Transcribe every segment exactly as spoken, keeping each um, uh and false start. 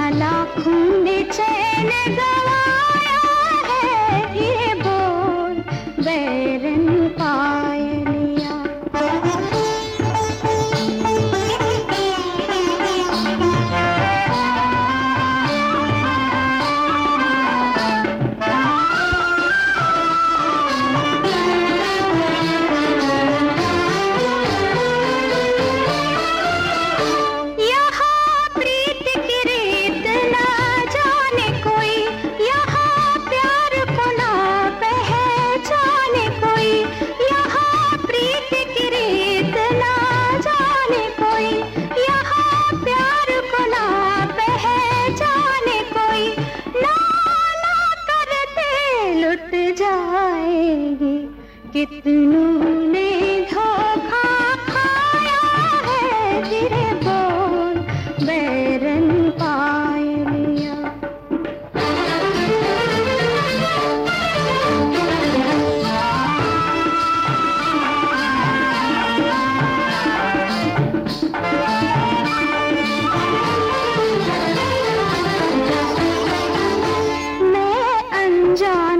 यहाँ लाखों ने चैन गवाया है, धीरे बोल बैरन पायलिया। जाएगी कितनों ने धोखा खाया है, धीरे बोल बैरन पायलिया। मैं अनजान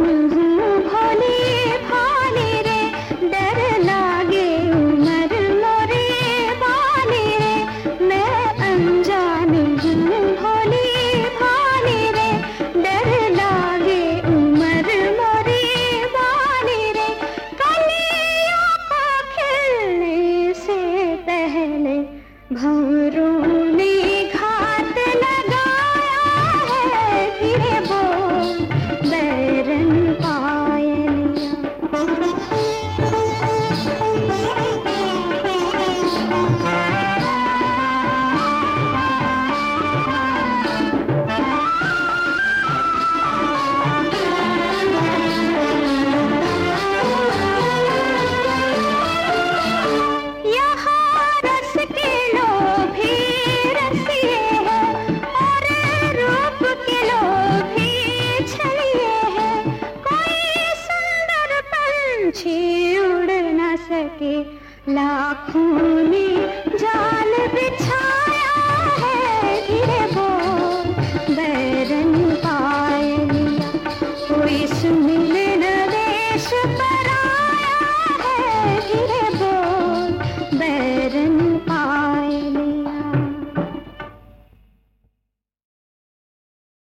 भंवरों ने घात लगाया है, धीरे बोल बैरन पायलिया। उड़ न सके लाखों ने जाल बिछा